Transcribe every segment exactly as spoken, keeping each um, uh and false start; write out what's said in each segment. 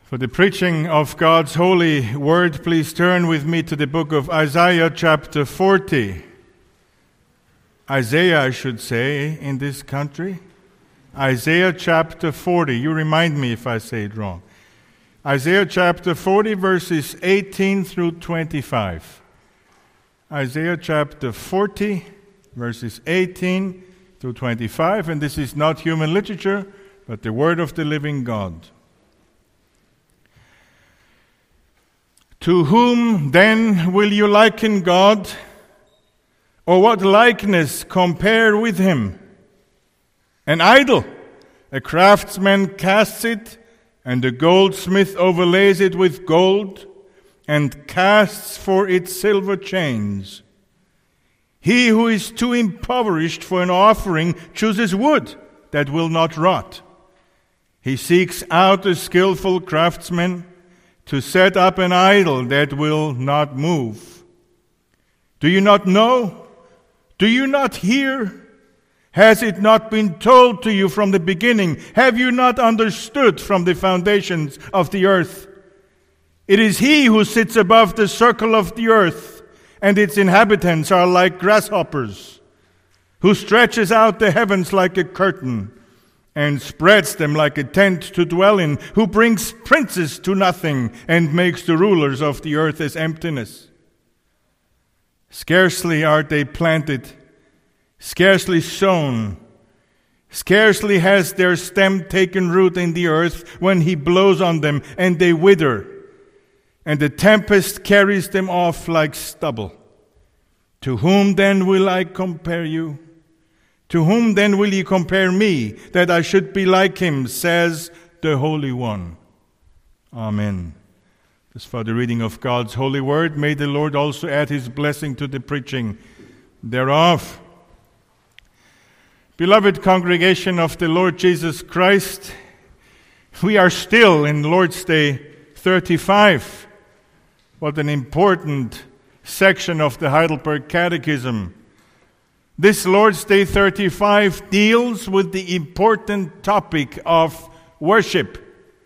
For the preaching of God's holy word, please turn with me to the book of Isaiah chapter forty. Isaiah, I should say, in this country. Isaiah chapter forty. You remind me if I say it wrong. Isaiah chapter forty, verses eighteen through twenty-five. Isaiah chapter forty, verses eighteen through twenty-five. And this is not human literature, but the word of the living God. To whom then will you liken God, or what likeness compare with him? An idol, a craftsman casts it, and a goldsmith overlays it with gold, and casts for it silver chains. He who is too impoverished for an offering chooses wood that will not rot. He seeks out a skillful craftsman to set up an idol that will not move. Do you not know? Do you not hear? Has it not been told to you from the beginning? Have you not understood from the foundations of the earth? It is he who sits above the circle of the earth, and its inhabitants are like grasshoppers, who stretches out the heavens like a curtain, and spreads them like a tent to dwell in, who brings princes to nothing, and makes the rulers of the earth as emptiness. Scarcely are they planted, scarcely sown, scarcely has their stem taken root in the earth, when he blows on them, and they wither, and the tempest carries them off like stubble. To whom then will I compare you? To whom then will ye compare me, that I should be like him, says the Holy One. Amen. This for the reading of God's holy word. May the Lord also add his blessing to the preaching thereof. Beloved congregation of the Lord Jesus Christ, we are still in Lord's Day thirty-five. What an important section of the Heidelberg Catechism. This Lord's Day thirty-five deals with the important topic of worship.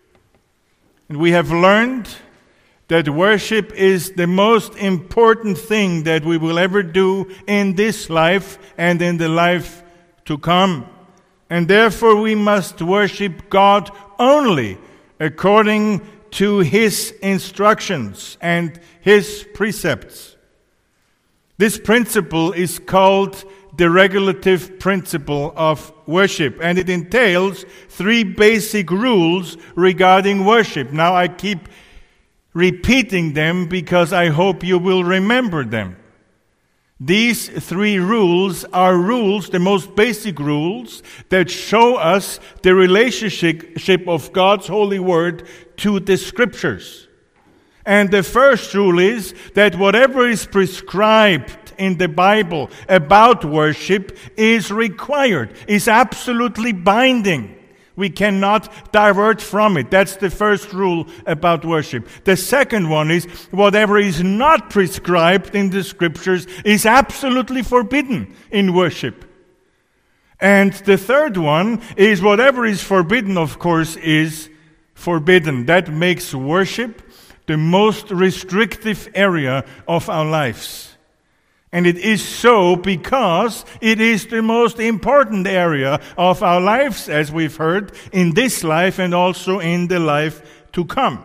And we have learned that worship is the most important thing that we will ever do in this life and in the life to come. And therefore we must worship God only according to his instructions and his precepts. This principle is called the regulative principle of worship, and it entails three basic rules regarding worship. Now I keep repeating them because I hope you will remember them. These three rules are rules, the most basic rules, that show us the relationship of God's holy word to the scriptures. And the first rule is that whatever is prescribed in the Bible about worship is required, is absolutely binding. We cannot divert from it. That's the first rule about worship. The second one is whatever is not prescribed in the scriptures is absolutely forbidden in worship. And the third one is whatever is forbidden, of course, is forbidden. That makes worship the most restrictive area of our lives. And it is so because it is the most important area of our lives, as we've heard, in this life and also in the life to come.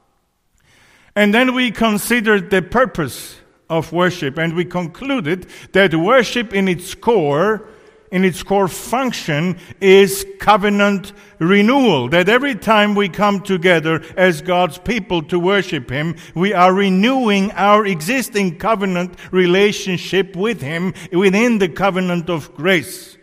And then we considered the purpose of worship, and we concluded that worship in its core, in its core function, is covenant renewal. That every time we come together as God's people to worship him, we are renewing our existing covenant relationship with him within the covenant of grace.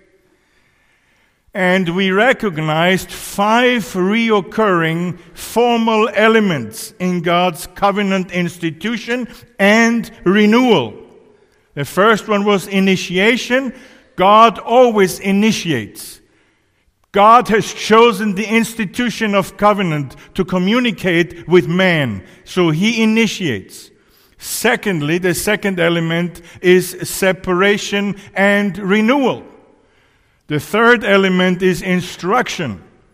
And we recognized five reoccurring formal elements in God's covenant institution and renewal. The first one was initiation. God always initiates. God has chosen the institution of covenant to communicate with man, so he initiates. Secondly, the second element is separation and renewal. The third element is instruction.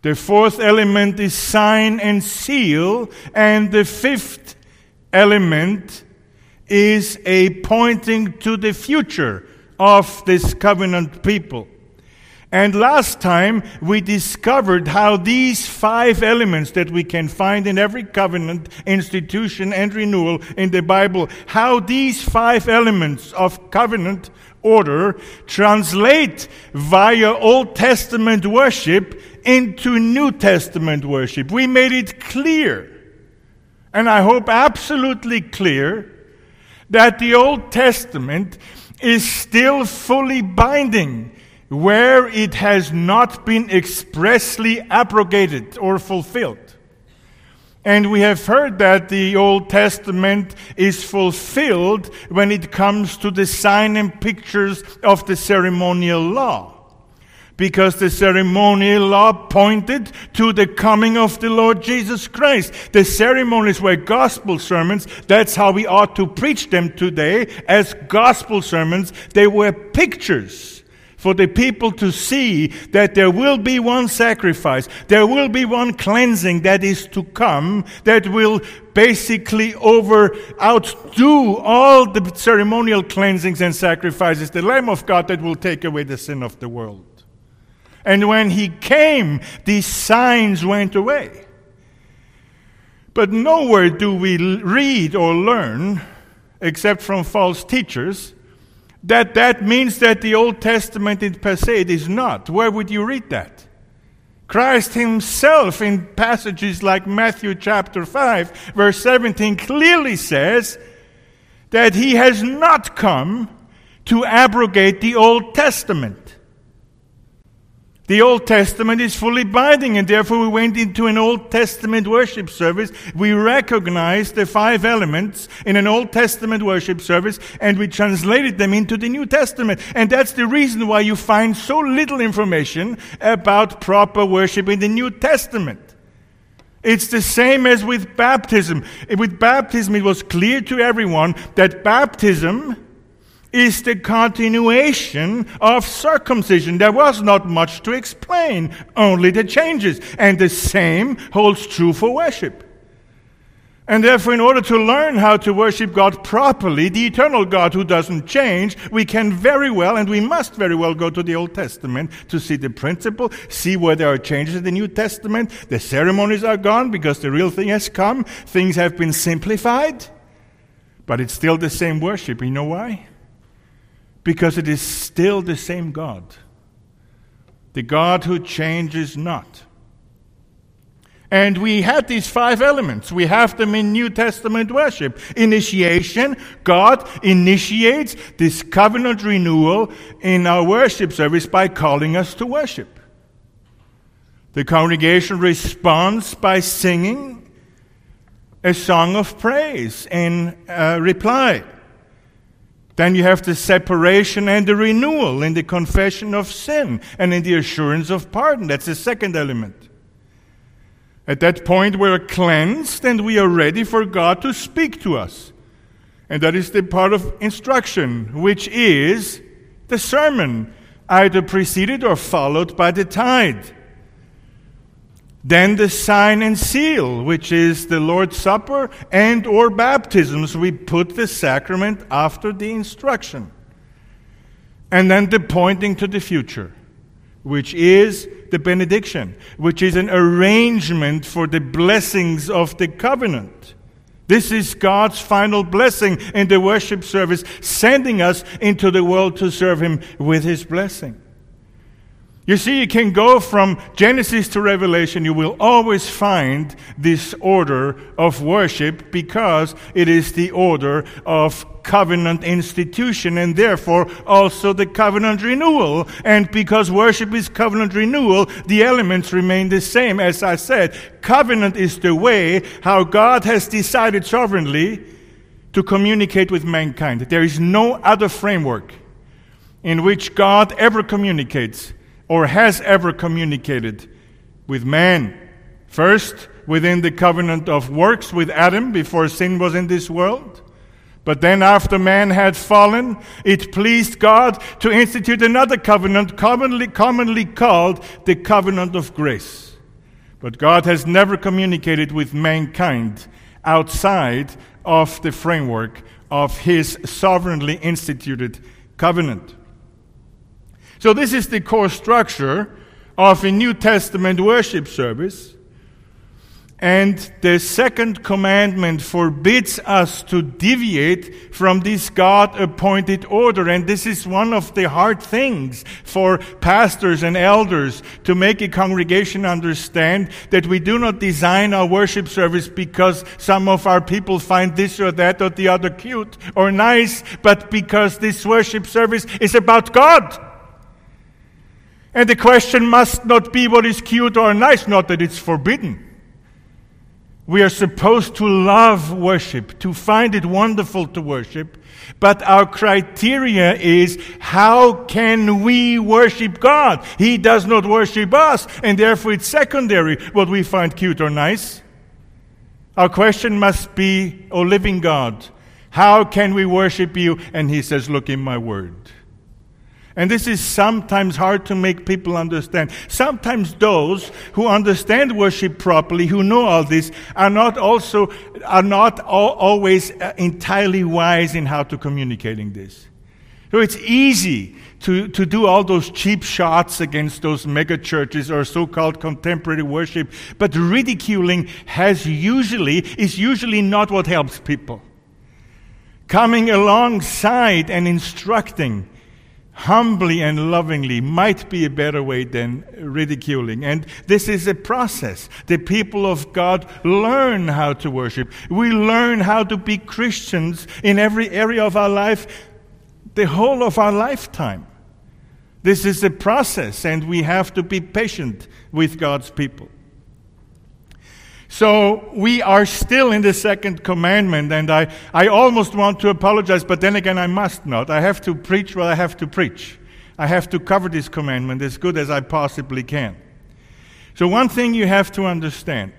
The fourth element is sign and seal. And the fifth element is a pointing to the future of this covenant people. And last time we discovered how these five elements that we can find in every covenant, institution, and renewal in the Bible, how these five elements of covenant order translate via Old Testament worship into New Testament worship. We made it clear, and I hope absolutely clear, that the Old Testament is still fully binding where it has not been expressly abrogated or fulfilled. And we have heard that the Old Testament is fulfilled when it comes to the sign and pictures of the ceremonial law. Because the ceremonial law pointed to the coming of the Lord Jesus Christ. The ceremonies were gospel sermons. That's how we ought to preach them today, as gospel sermons. They were pictures for the people to see that there will be one sacrifice, there will be one cleansing that is to come, that will basically over outdo all the ceremonial cleansings and sacrifices, the Lamb of God that will take away the sin of the world. And when he came, these signs went away. But nowhere do we read or learn, except from false teachers, that that means that the Old Testament in per se, it is not. Where would you read that? Christ himself in passages like Matthew chapter five, verse seventeen, clearly says that he has not come to abrogate the Old Testament. The Old Testament is fully binding, and therefore we went into an Old Testament worship service. We recognized the five elements in an Old Testament worship service, and we translated them into the New Testament. And that's the reason why you find so little information about proper worship in the New Testament. It's the same as with baptism. With baptism, it was clear to everyone that baptism is the continuation of circumcision. There was not much to explain, only the changes. And the same holds true for worship. And therefore, in order to learn how to worship God properly, the eternal God who doesn't change, we can very well, and we must very well, go to the Old Testament to see the principle, see where there are changes in the New Testament. The ceremonies are gone because the real thing has come. Things have been simplified, but it's still the same worship. You know why? Because it is still the same God. The God who changes not. And we had these five elements. We have them in New Testament worship. Initiation. God initiates this covenant renewal in our worship service by calling us to worship. The congregation responds by singing a song of praise in uh, reply. Then you have the separation and the renewal in the confession of sin and in the assurance of pardon. That's the second element. At that point, we're cleansed and we are ready for God to speak to us. And that is the part of instruction, which is the sermon, either preceded or followed by the tithe. Then the sign and seal, which is the Lord's Supper and or baptisms. We put the sacrament after the instruction. And then the pointing to the future, which is the benediction, which is an arrangement for the blessings of the covenant. This is God's final blessing in the worship service, sending us into the world to serve Him with His blessing. You see, you can go from Genesis to Revelation. You will always find this order of worship because it is the order of covenant institution and therefore also the covenant renewal. And because worship is covenant renewal, the elements remain the same. As I said, covenant is the way how God has decided sovereignly to communicate with mankind. There is no other framework in which God ever communicates or has ever communicated with man. First, within the covenant of works with Adam before sin was in this world. But then after man had fallen, it pleased God to institute another covenant commonly, commonly called the covenant of grace. But God has never communicated with mankind outside of the framework of His sovereignly instituted covenant. So this is the core structure of a New Testament worship service. And the second commandment forbids us to deviate from this God-appointed order. And this is one of the hard things for pastors and elders, to make a congregation understand that we do not design our worship service because some of our people find this or that or the other cute or nice, but because this worship service is about God. And the question must not be what is cute or nice, not that it's forbidden. We are supposed to love worship, to find it wonderful to worship, but our criteria is, how can we worship God? He does not worship us, and therefore it's secondary what we find cute or nice. Our question must be, O living God, how can we worship you? And He says, look in my word. And this is sometimes hard to make people understand. Sometimes those who understand worship properly, who know all this, are not also are not all, always entirely wise in how to communicating this. So it's easy to, to do all those cheap shots against those mega churches or so-called contemporary worship, but ridiculing has usually is usually not what helps people. Coming alongside and instructing humbly and lovingly might be a better way than ridiculing. And this is a process. The people of God learn how to worship. We learn how to be Christians in every area of our life, the whole of our lifetime. This is a process, and we have to be patient with God's people. So we are still in the second commandment, and I, I almost want to apologize, but then again I must not. I have to preach what I have to preach. I have to cover this commandment as good as I possibly can. So one thing you have to understand.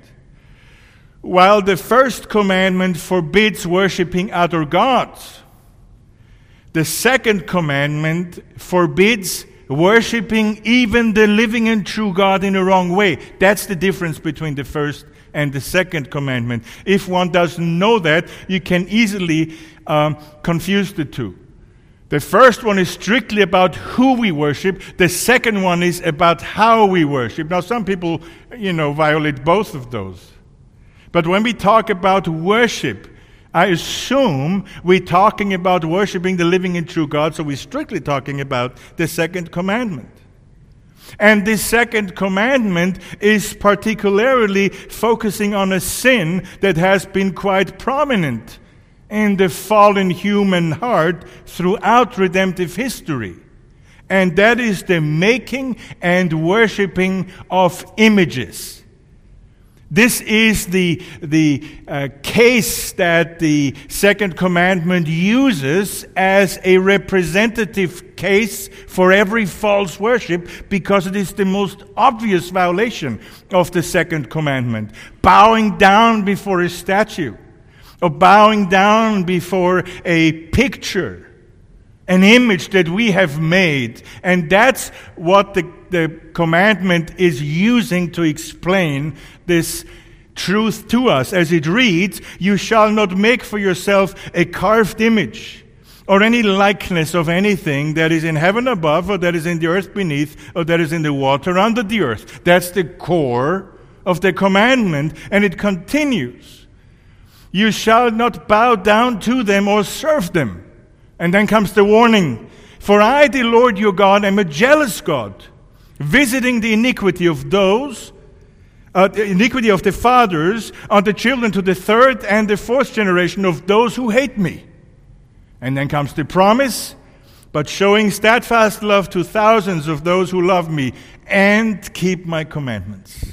While the first commandment forbids worshiping other gods, the second commandment forbids worshiping even the living and true God in a wrong way. That's the difference between the first and the second commandment. If one doesn't know that, you can easily um, confuse the two. The first one is strictly about who we worship. The second one is about how we worship. Now, some people, you know, violate both of those. But when we talk about worship, I assume we're talking about worshiping the living and true God, so we're strictly talking about the second commandment. And this second commandment is particularly focusing on a sin that has been quite prominent in the fallen human heart throughout redemptive history. And that is the making and worshiping of images. This is the, the uh, case that the second commandment uses as a representative case for every false worship, because it is the most obvious violation of the second commandment. Bowing down before a statue, or bowing down before a picture, an image that we have made. And that's what the, the commandment is using to explain this truth to us. As it reads, you shall not make for yourself a carved image or any likeness of anything that is in heaven above, or that is in the earth beneath, or that is in the water under the earth. That's the core of the commandment. And it continues. You shall not bow down to them or serve them. And then comes the warning. For I, the Lord your God, am a jealous God, visiting the iniquity of those, uh, the iniquity of the fathers on the children to the third and the fourth generation of those who hate me. And then comes the promise, but showing steadfast love to thousands of those who love me and keep my commandments.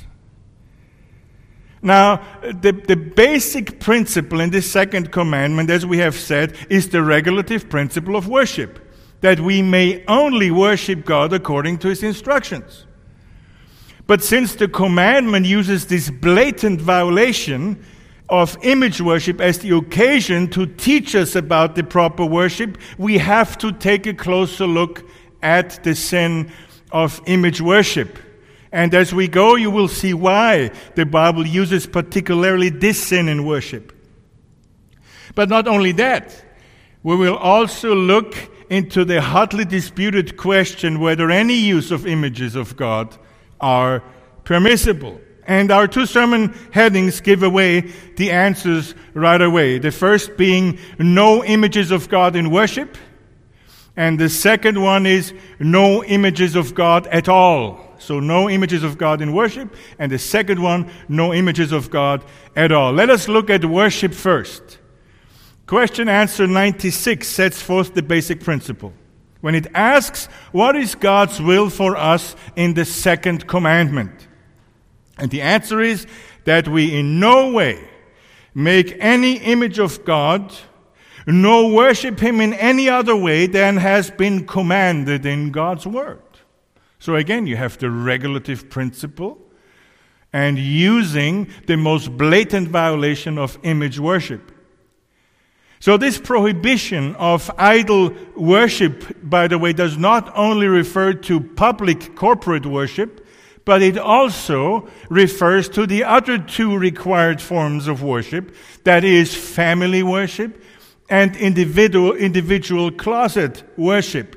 Now, the, the basic principle in this second commandment, as we have said, is the regulative principle of worship, that we may only worship God according to His instructions. But since the commandment uses this blatant violation of image worship as the occasion to teach us about the proper worship, we have to take a closer look at the sin of image worship. And as we go, you will see why the Bible uses particularly this sin in worship. But not only that, we will also look into the hotly disputed question whether any use of images of God are permissible. And our two sermon headings give away the answers right away. The first being no images of God in worship. And the second one is no images of God at all. So no images of God in worship. And the second one, no images of God at all. Let us look at worship first. Question answer ninety-six sets forth the basic principle. When it asks, what is God's will for us in the second commandment? And the answer is that we in no way make any image of God, nor worship Him in any other way than has been commanded in God's Word. So again, you have the regulative principle and using the most blatant violation of image worship. So this prohibition of idol worship, by the way, does not only refer to public corporate worship, but it also refers to the other two required forms of worship, that is family worship and individual individual closet worship.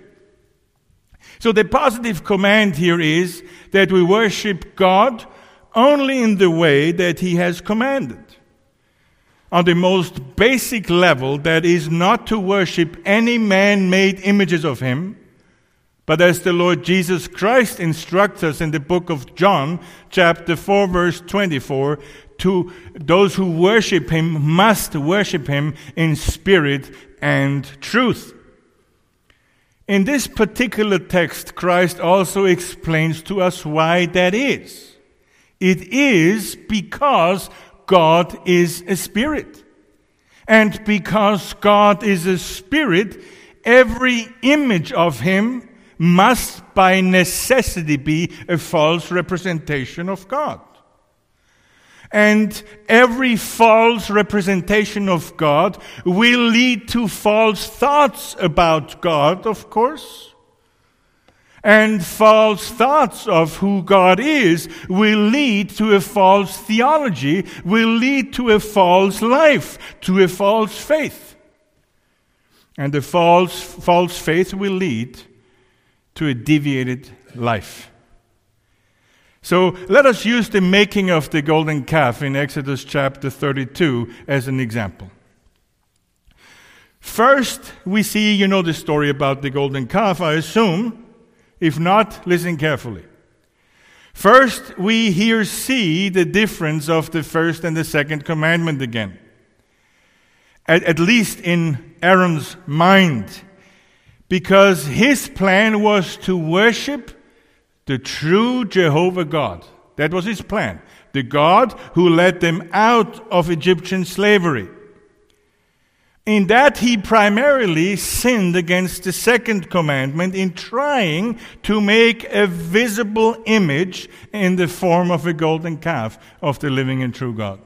So the positive command here is that we worship God only in the way that He has commanded. On the most basic level, that is not to worship any man-made images of Him, but as the Lord Jesus Christ instructs us in the book of John, chapter four, verse twenty-four, to those who worship Him must worship Him in spirit and truth. In this particular text, Christ also explains to us why that is. It is because God is a spirit. And because God is a spirit, every image of Him must by necessity be a false representation of God. And every false representation of God will lead to false thoughts about God, of course. And false thoughts of who God is will lead to a false theology, will lead to a false life, to a false faith. And the false, false faith will lead to a deviated life. So let us use the making of the golden calf in Exodus chapter thirty-two as an example. First, we see, you know the story about the golden calf, I assume. If not, listen carefully. First, we here see the difference of the first and the second commandment again. At, at least in Aaron's mind. Because his plan was to worship the true Jehovah God. That was his plan. The God who led them out of Egyptian slavery. In that he primarily sinned against the second commandment in trying to make a visible image in the form of a golden calf of the living and true God.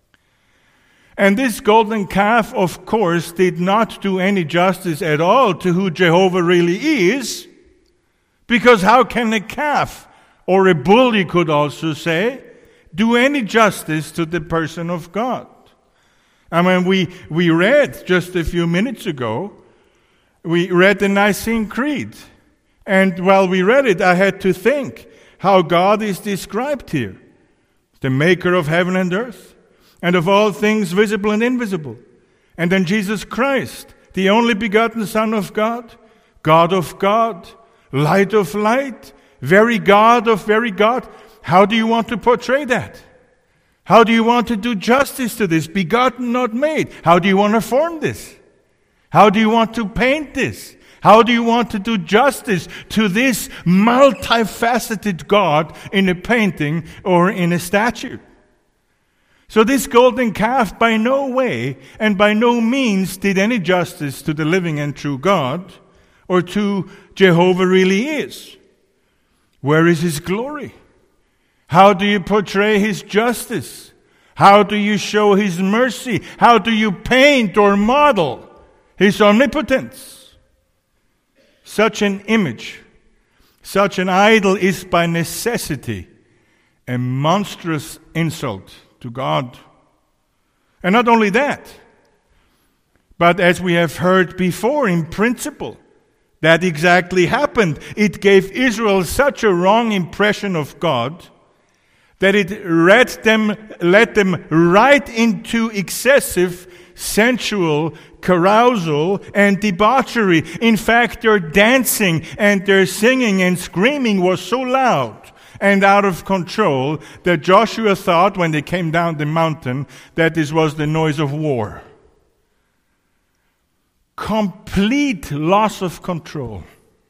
And this golden calf, of course, did not do any justice at all to who Jehovah really is, because how can a calf, or a bull you could also say, do any justice to the person of God? I mean, we, we read just a few minutes ago, we read the Nicene Creed. And while we read it, I had to think how God is described here. The maker of heaven and earth, and of all things visible and invisible. And then Jesus Christ, the only begotten Son of God, God of God, light of light, very God of very God. How do you want to portray that? How do you want to do justice to this? Begotten, not made. How do you want to form this? How do you want to paint this? How do you want to do justice to this multifaceted God in a painting or in a statue? So this golden calf by no way and by no means did any justice to the living and true God or to Jehovah really is. Where is His glory? How do you portray His justice? How do you show His mercy? How do you paint or model His omnipotence? Such an image, such an idol is by necessity a monstrous insult to God. And not only that, but as we have heard before, in principle, that exactly happened. It gave Israel such a wrong impression of God that it led them, led them right into excessive sensual carousal and debauchery. In fact, their dancing and their singing and screaming was so loud and out of control that Joshua thought when they came down the mountain that this was the noise of war. Complete loss of control.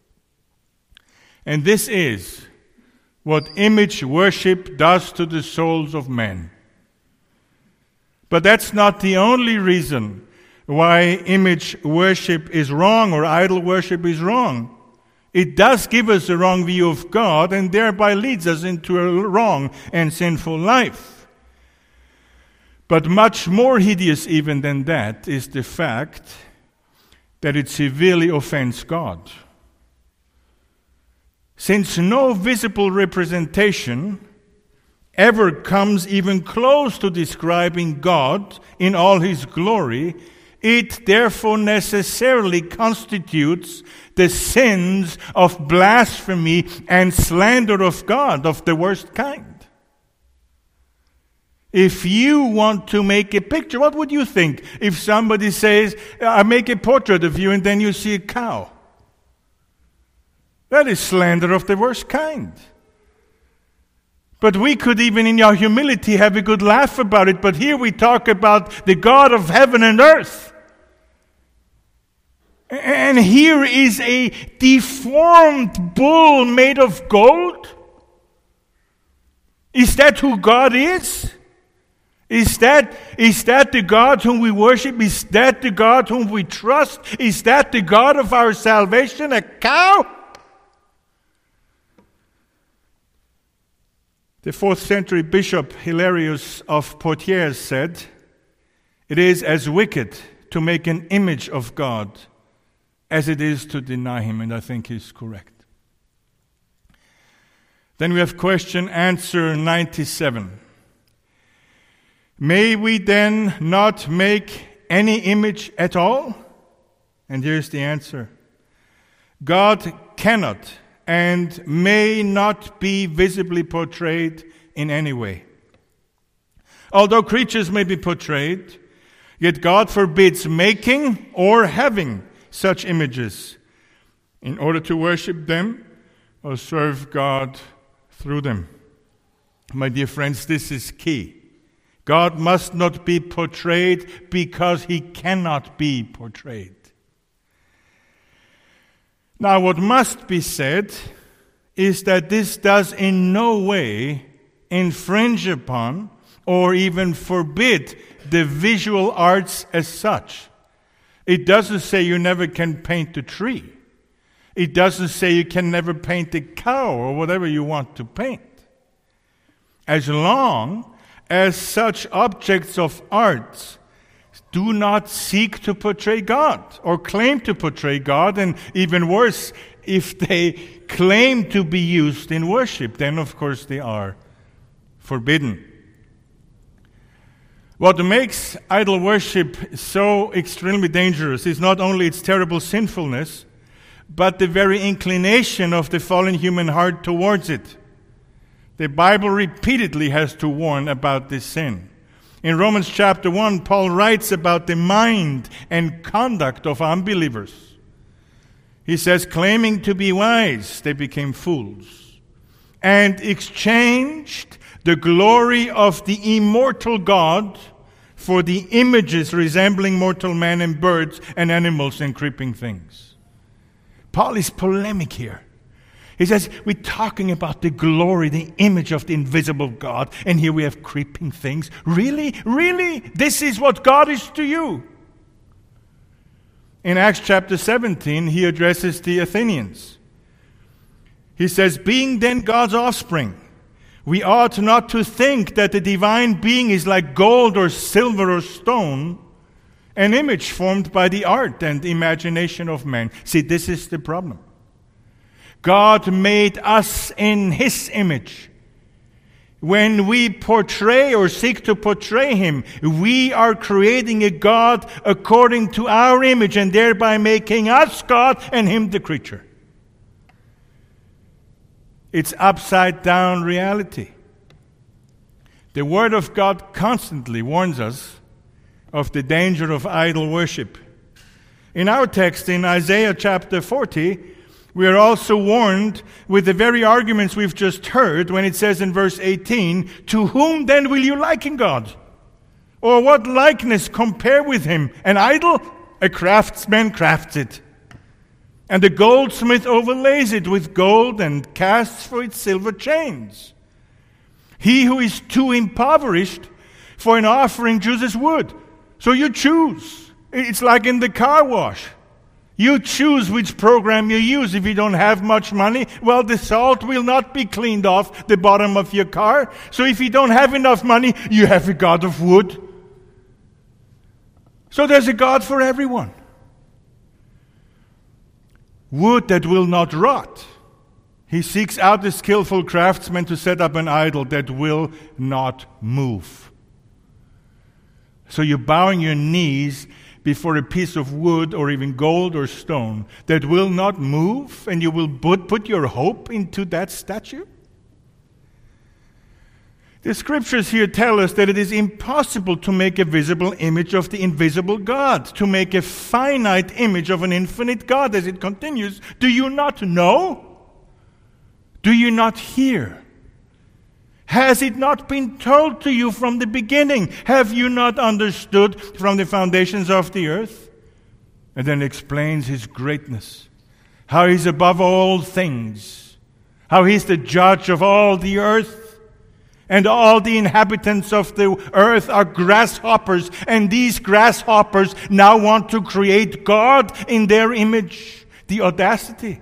And this is what image worship does to the souls of men. But that's not the only reason why image worship is wrong or idol worship is wrong. It does give us a wrong view of God and thereby leads us into a wrong and sinful life. But much more hideous even than that is the fact that it severely offends God. Since no visible representation ever comes even close to describing God in all His glory, it therefore necessarily constitutes the sins of blasphemy and slander of God of the worst kind. If you want to make a picture, what would you think if somebody says, I make a portrait of you and then you see a cow? That is slander of the worst kind. But we could even in our humility have a good laugh about it, but here we talk about the God of heaven and earth. And here is a deformed bull made of gold? Is that who God is? Is that, is that the God whom we worship? Is that the God whom we trust? Is that the God of our salvation, a cow? The fourth century bishop Hilarius of Poitiers said, "It is as wicked to make an image of God as it is to deny Him," and I think he's correct. Then we have question answer ninety-seven. May we then not make any image at all? And here's the answer. God cannot and may not be visibly portrayed in any way. Although creatures may be portrayed, yet God forbids making or having such images in order to worship them or serve God through them. My dear friends, this is key. God must not be portrayed because He cannot be portrayed. Now, what must be said is that this does in no way infringe upon or even forbid the visual arts as such. It doesn't say you never can paint a tree. It doesn't say you can never paint a cow or whatever you want to paint. As long as such objects of art do not seek to portray God or claim to portray God, and even worse, if they claim to be used in worship, then of course they are forbidden. What makes idol worship so extremely dangerous is not only its terrible sinfulness, but the very inclination of the fallen human heart towards it. The Bible repeatedly has to warn about this sin. In Romans chapter one, Paul writes about the mind and conduct of unbelievers. He says, claiming to be wise, they became fools, and exchanged the glory of the immortal God for the images resembling mortal men and birds and animals and creeping things. Paul is polemic here. He says, we're talking about the glory, the image of the invisible God, and here we have creeping things. Really? Really? This is what God is to you? In Acts chapter seventeen, he addresses the Athenians. He says, being then God's offspring, we ought not to think that the divine being is like gold or silver or stone, an image formed by the art and imagination of man. See, this is the problem. God made us in His image. When we portray or seek to portray him, we are creating a God according to our image and thereby making us God and him the creature. It's upside down reality. The Word of God constantly warns us of the danger of idol worship. In our text in Isaiah chapter forty, we are also warned with the very arguments we've just heard when it says in verse eighteen, "To whom then will you liken God? Or what likeness compare with him? An idol? A craftsman crafts it. And the goldsmith overlays it with gold and casts for it silver chains. He who is too impoverished for an offering chooses wood." So you choose. It's like in the car wash. You choose which program you use. If you don't have much money, well, the salt will not be cleaned off the bottom of your car. So if you don't have enough money, you have a God of wood. So there's a God for everyone. Wood that will not rot. He seeks out the skillful craftsman to set up an idol that will not move. So you're bowing your knees before a piece of wood or even gold or stone that will not move, and you will put, put your hope into that statue? The scriptures here tell us that it is impossible to make a visible image of the invisible God, to make a finite image of an infinite God. As it continues, do you not know? Do you not hear? Has it not been told to you from the beginning? Have you not understood from the foundations of the earth? And then explains his greatness, how he's above all things, how he's the judge of all the earth, and all the inhabitants of the earth are grasshoppers, and these grasshoppers now want to create God in their image. The audacity.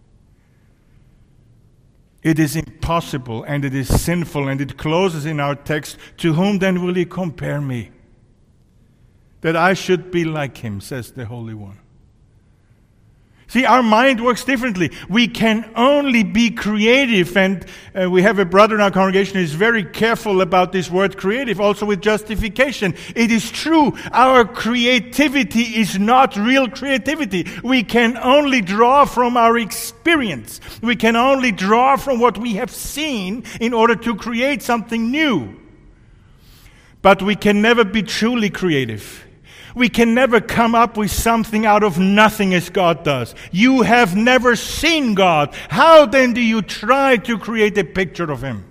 It is impossible, and it is sinful, and it closes in our text, "To whom then will he compare me? That I should be like him," says the Holy One. See, our mind works differently. We can only be creative, and uh, we have a brother in our congregation who is very careful about this word creative, also with justification. It is true, our creativity is not real creativity. We can only draw from our experience. We can only draw from what we have seen in order to create something new. But we can never be truly creative. We can never come up with something out of nothing as God does. You have never seen God. How then do you try to create a picture of him?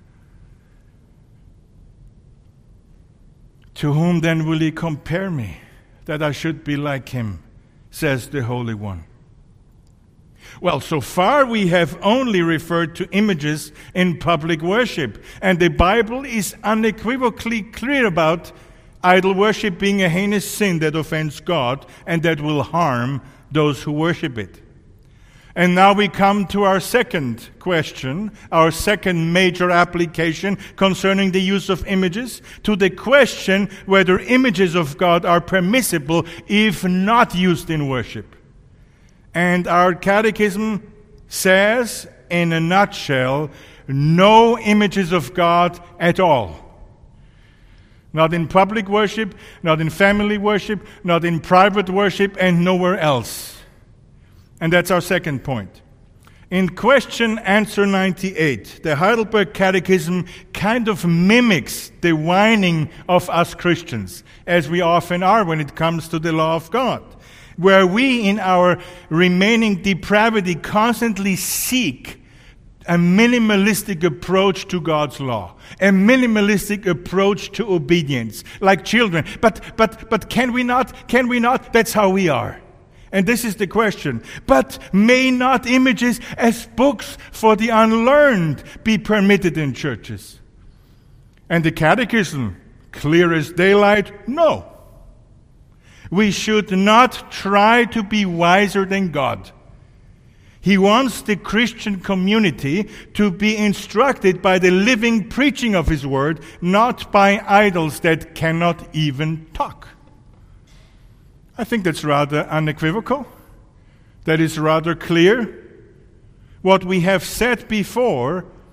To whom then will he compare me, that I should be like him, says the Holy One. Well, so far we have only referred to images in public worship, and the Bible is unequivocally clear about idol worship being a heinous sin that offends God and that will harm those who worship it. And now we come to our second question, our second major application concerning the use of images, to the question whether images of God are permissible if not used in worship. And our catechism says, in a nutshell, no images of God at all. Not in public worship, not in family worship, not in private worship, and nowhere else. And that's our second point. In question answer ninety-eight, the Heidelberg Catechism kind of mimics the whining of us Christians, as we often are when it comes to the law of God, where we in our remaining depravity constantly seek a minimalistic approach to God's law, a minimalistic approach to obedience, like children. But but but can we not? Can we not? That's how we are. And this is the question. But may not images as books for the unlearned be permitted in churches? And the Catechism, clear as daylight, no. We should not try to be wiser than God. He wants the Christian community to be instructed by the living preaching of His Word, not by idols that cannot even talk. I think that's rather unequivocal. That is rather clear. What we have said before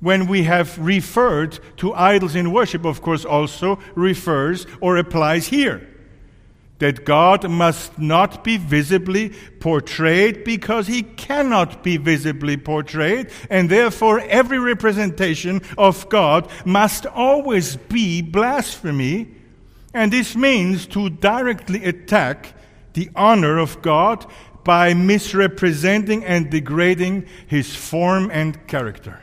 when we have referred to idols in worship, of course, also refers or applies here. That God must not be visibly portrayed because he cannot be visibly portrayed, and therefore every representation of God must always be blasphemy, and this means to directly attack the honor of God by misrepresenting and degrading his form and character.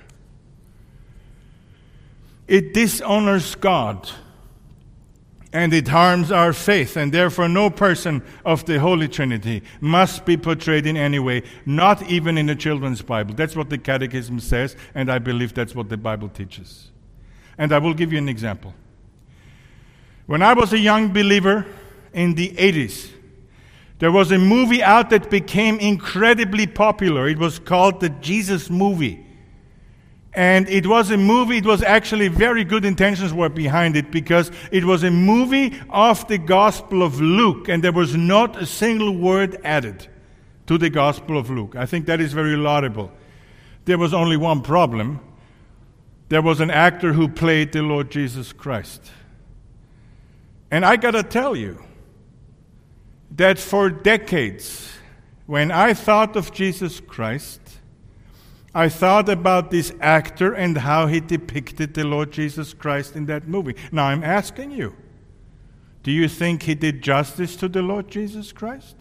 It dishonors God, and it harms our faith, and therefore no person of the Holy Trinity must be portrayed in any way, not even in the children's Bible. That's what the Catechism says, and I believe that's what the Bible teaches. And I will give you an example. When I was a young believer in the eighties, there was a movie out that became incredibly popular. It was called the Jesus Movie. And it was a movie, it was actually very good intentions were behind it, because it was a movie of the Gospel of Luke, and there was not a single word added to the Gospel of Luke. I think that is very laudable. There was only one problem. There was an actor who played the Lord Jesus Christ. And I gotta tell you that for decades, when I thought of Jesus Christ, I thought about this actor and how he depicted the Lord Jesus Christ in that movie. Now I'm asking you, do you think he did justice to the Lord Jesus Christ?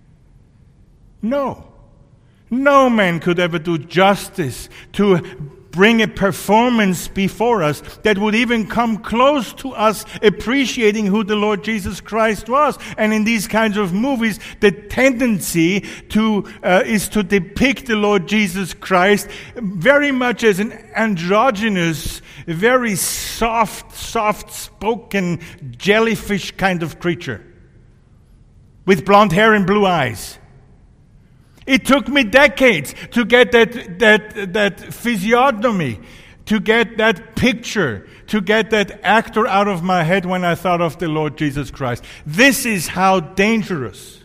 No. No man could ever do justice to bring a performance before us that would even come close to us appreciating who the Lord Jesus Christ was. And in these kinds of movies, the tendency to uh, is to depict the Lord Jesus Christ very much as an androgynous, very soft, soft-spoken, jellyfish kind of creature with blonde hair and blue eyes. It took me decades to get that, that, that physiognomy, to get that picture, to get that actor out of my head when I thought of the Lord Jesus Christ. This is how dangerous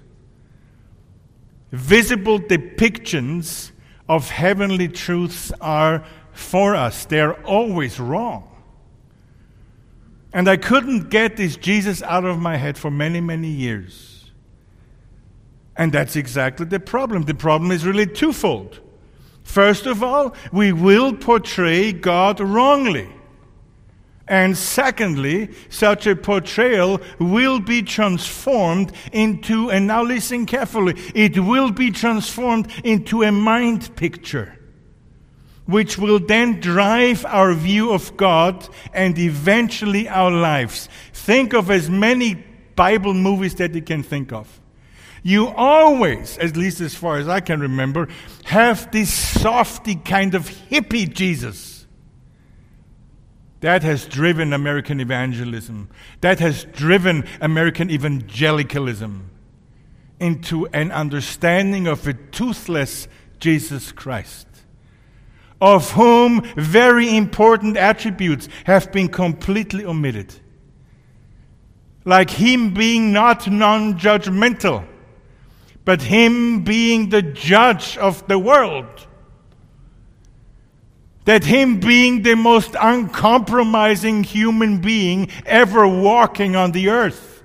visible depictions of heavenly truths are for us. They're always wrong. And I couldn't get this Jesus out of my head for many, many years. And that's exactly the problem. The problem is really twofold. First of all, we will portray God wrongly. And secondly, such a portrayal will be transformed into, and now listen carefully, it will be transformed into a mind picture, which will then drive our view of God and eventually our lives. Think of as many Bible movies that you can think of. You always, at least as far as I can remember, have this softy kind of hippie Jesus. That has driven American evangelism. That has driven American evangelicalism into an understanding of a toothless Jesus Christ, of whom very important attributes have been completely omitted. Like him being not non-judgmental, but him being the judge of the world. That him being the most uncompromising human being ever walking on the earth.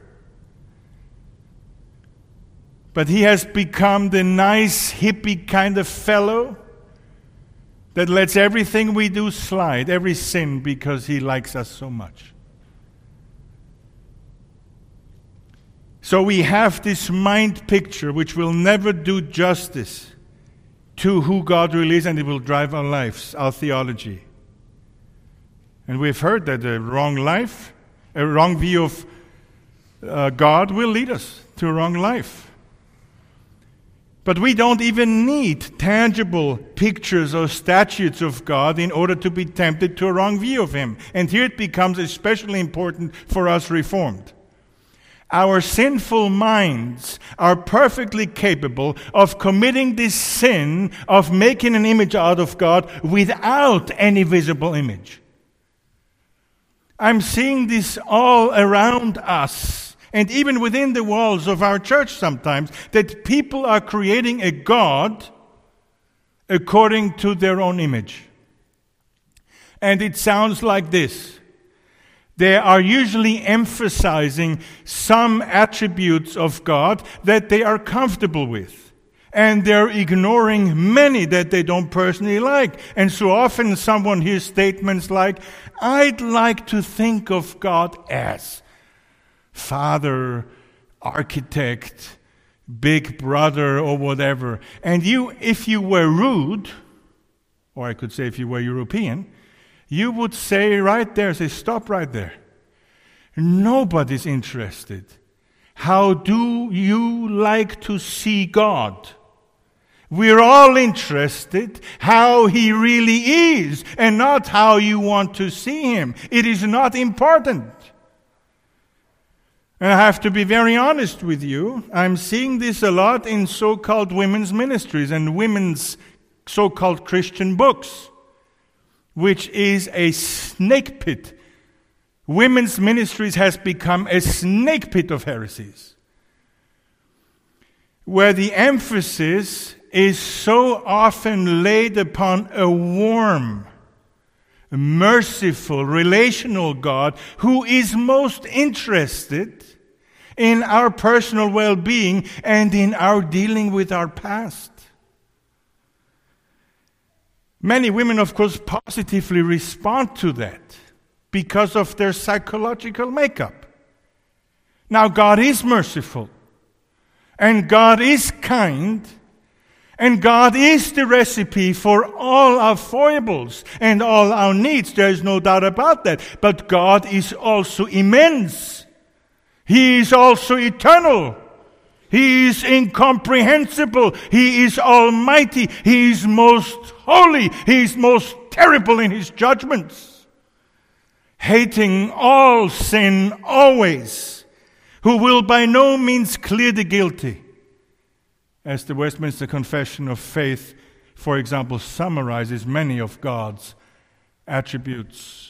But he has become the nice, hippie kind of fellow that lets everything we do slide, every sin, because he likes us so much. So we have this mind picture which will never do justice to who God really is, and it will drive our lives, our theology. And we've heard that a wrong life, a wrong view of uh, God will lead us to a wrong life. But we don't even need tangible pictures or statues of God in order to be tempted to a wrong view of Him. And here it becomes especially important for us Reformed. Our sinful minds are perfectly capable of committing this sin of making an image out of God without any visible image. I'm seeing this all around us, and even within the walls of our church sometimes, that people are creating a God according to their own image. And it sounds like this. They are usually emphasizing some attributes of God that they are comfortable with. And they're ignoring many that they don't personally like. And so often someone hears statements like, I'd like to think of God as Father, Architect, Big Brother, or whatever. And you, if you were rude, or I could say if you were European, you would say right there, say, stop right there. Nobody's interested. How do you like to see God? We're all interested how He really is and not how you want to see Him. It is not important. And I have to be very honest with you. I'm seeing this a lot in so-called women's ministries and women's so-called Christian books, which is a snake pit. Women's ministries has become a snake pit of heresies, where the emphasis is so often laid upon a warm, merciful, relational God who is most interested in our personal well-being and in our dealing with our past. Many women, of course, positively respond to that because of their psychological makeup. Now, God is merciful, and God is kind, and God is the recipe for all our foibles and all our needs. There is no doubt about that. But God is also immense. He is also eternal. He is incomprehensible. He is almighty. He is most holy. He is most terrible in His judgments, hating all sin always, who will by no means clear the guilty, as the Westminster Confession of Faith, for example, summarizes many of God's attributes.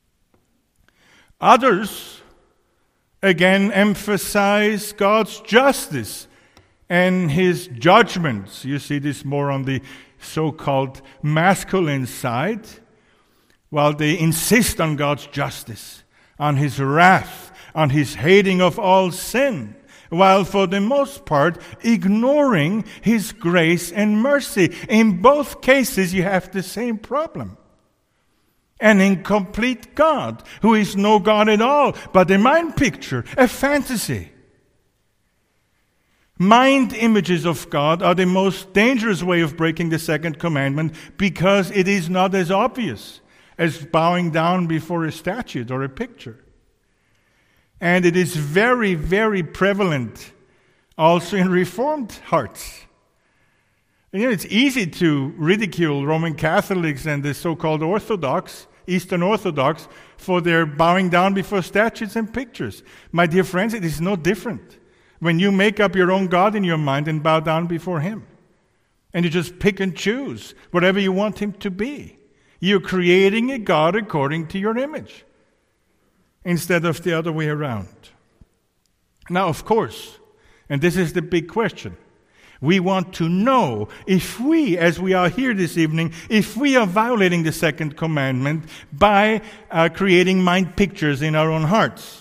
Others, again, emphasize God's justice and His judgments. You see this more on the so-called masculine side, while they insist on God's justice, on His wrath, on His hating of all sin, while for the most part ignoring His grace and mercy. In both cases you have the same problem. An incomplete God, who is no God at all, but a mind picture, a fantasy. Mind images of God are the most dangerous way of breaking the second commandment because it is not as obvious as bowing down before a statue or a picture. And it is very, very prevalent also in Reformed hearts. You know, it's easy to ridicule Roman Catholics and the so-called Orthodox, Eastern Orthodox, for their bowing down before statues and pictures. My dear friends, it is no different when you make up your own God in your mind and bow down before Him. And you just pick and choose whatever you want Him to be. You're creating a God according to your image, instead of the other way around. Now, of course, and this is the big question, we want to know if we, as we are here this evening, if we are violating the second commandment by uh, creating mind pictures in our own hearts.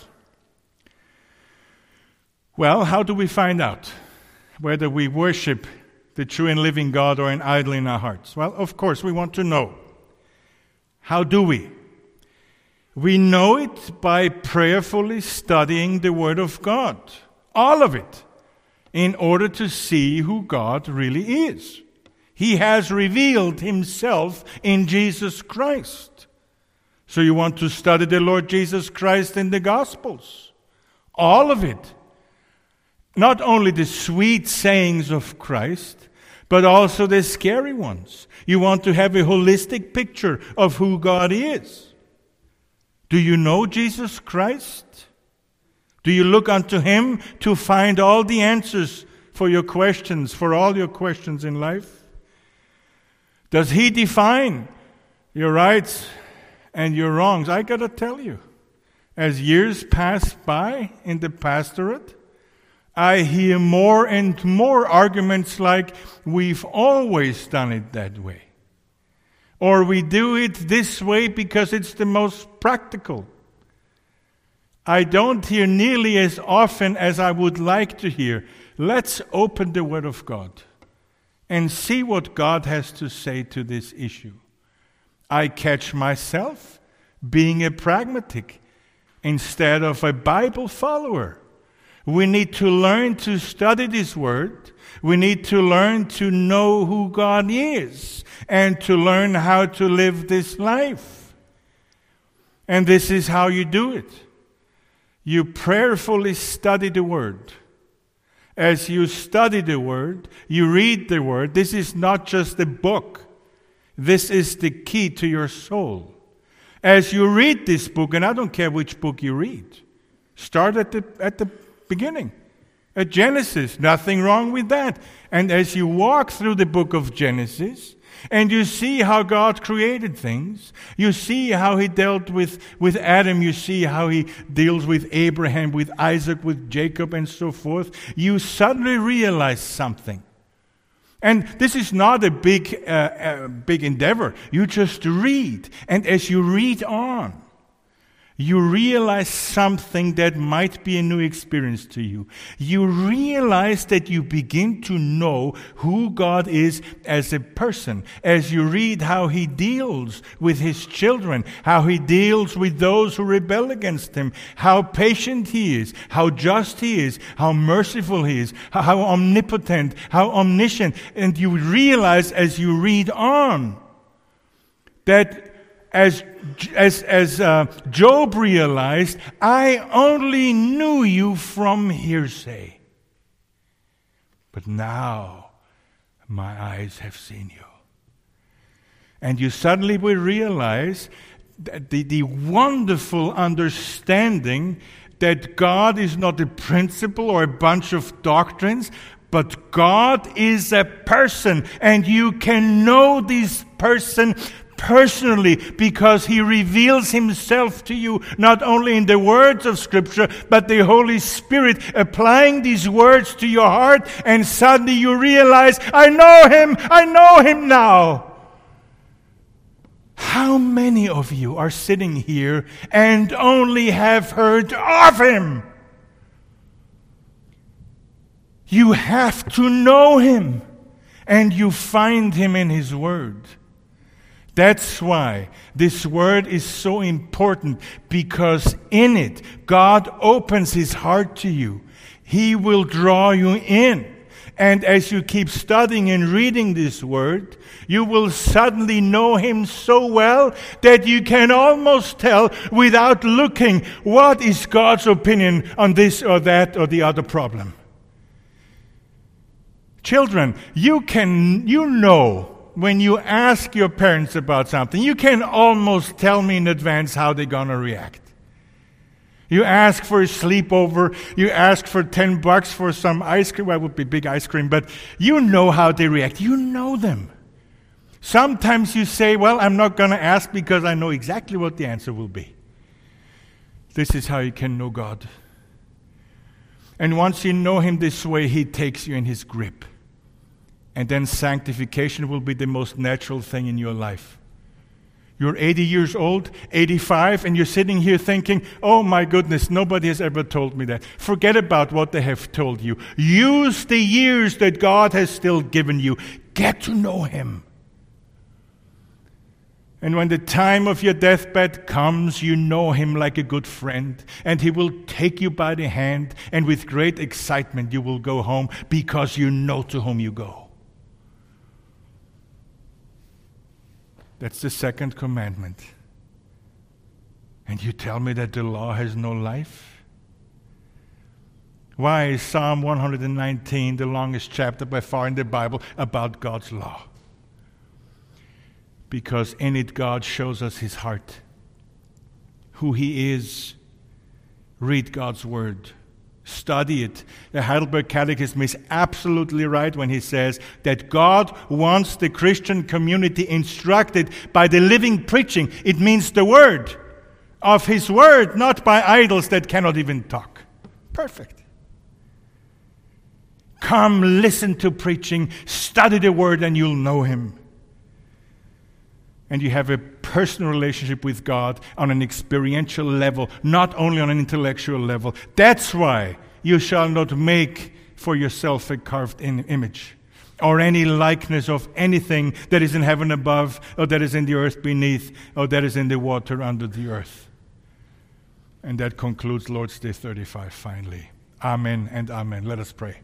Well, how do we find out whether we worship the true and living God or an idol in our hearts? Well, of course, we want to know. How do we? We know it by prayerfully studying the Word of God, all of it, in order to see who God really is. He has revealed Himself in Jesus Christ. So you want to study the Lord Jesus Christ in the Gospels, all of it. Not only the sweet sayings of Christ, but also the scary ones. You want to have a holistic picture of who God is. Do you know Jesus Christ? Do you look unto Him to find all the answers for your questions, for all your questions in life? Does He define your rights and your wrongs? I got to tell you, as years pass by in the pastorate, I hear more and more arguments like, we've always done it that way. Or we do it this way because it's the most practical. I don't hear nearly as often as I would like to hear, let's open the Word of God and see what God has to say to this issue. I catch myself being a pragmatic instead of a Bible follower. We need to learn to study this Word. We need to learn to know who God is and to learn how to live this life. And this is how you do it. You prayerfully study the Word. As you study the Word, you read the Word. This is not just a book. This is the key to your soul. As you read this book, and I don't care which book you read, start at the at the beginning, at Genesis. Nothing wrong with that. And as you walk through the book of Genesis, and you see how God created things, you see how He dealt with, with Adam, you see how He deals with Abraham, with Isaac, with Jacob, and so forth, you suddenly realize something. And this is not a big, uh, uh, big endeavor. You just read. And as you read on, you realize something that might be a new experience to you. You realize that you begin to know who God is as a person. As you read how He deals with His children, how He deals with those who rebel against Him, how patient He is, how just He is, how merciful He is, how omnipotent, how omniscient. And you realize as you read on that As as as uh, Job realized, I only knew you from hearsay, but now my eyes have seen you. And you suddenly will realize that the, the wonderful understanding that God is not a principle or a bunch of doctrines, but God is a person, and you can know this person personally, because He reveals Himself to you, not only in the words of Scripture, but the Holy Spirit applying these words to your heart, and suddenly you realize, I know Him, I know Him now. How many of you are sitting here and only have heard of Him? You have to know Him, and you find Him in His Word. That's why this Word is so important, because in it, God opens His heart to you. He will draw you in. And as you keep studying and reading this Word, you will suddenly know Him so well that you can almost tell without looking what is God's opinion on this or that or the other problem. Children, you can, you know, when you ask your parents about something, you can almost tell me in advance how they're going to react. You ask for a sleepover, you ask for ten bucks for some ice cream, well, it would be big ice cream, but you know how they react. You know them. Sometimes you say, well, I'm not going to ask because I know exactly what the answer will be. This is how you can know God. And once you know Him this way, He takes you in His grip. And then sanctification will be the most natural thing in your life. You're eighty years old, eighty-five, and you're sitting here thinking, oh my goodness, nobody has ever told me that. Forget about what they have told you. Use the years that God has still given you. Get to know Him. And when the time of your deathbed comes, you know Him like a good friend, and He will take you by the hand, and with great excitement you will go home because you know to whom you go. That's the second commandment. And you tell me that the law has no life? Why is Psalm one nineteen the longest chapter by far in the Bible about God's law? Because in it God shows us His heart, who He is. Read God's Word. Study it. The Heidelberg Catechism is absolutely right when he says that God wants the Christian community instructed by the living preaching. It means the Word of His Word, not by idols that cannot even talk. Perfect. Come, listen to preaching, study the Word, and you'll know Him. and you have a personal relationship with God on an experiential level, not only on an intellectual level. That's why you shall not make for yourself a carved in image, or any likeness of anything that is in heaven above, or that is in the earth beneath, or that is in the water under the earth. And that concludes Lord's Day thirty-five finally. Amen and amen. Let us pray.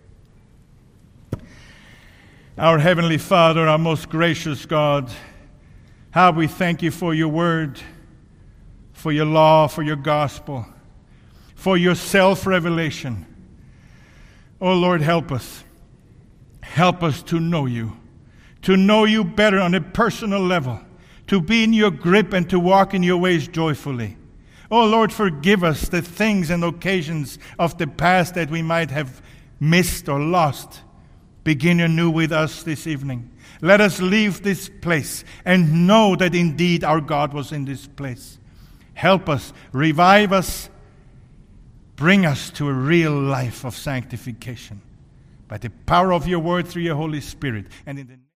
Our Heavenly Father, our most gracious God, how we thank you for your word, for your law, for your gospel, for your self-revelation. Oh Lord, help us. Help us to know you, to know you better on a personal level, to be in your grip and to walk in your ways joyfully. Oh Lord, forgive us the things and occasions of the past that we might have missed or lost. Begin anew with us this evening. Let us leave this place and know that indeed our God was in this place. Help us, revive us, bring us to a real life of sanctification by the power of your word through your Holy Spirit. And in the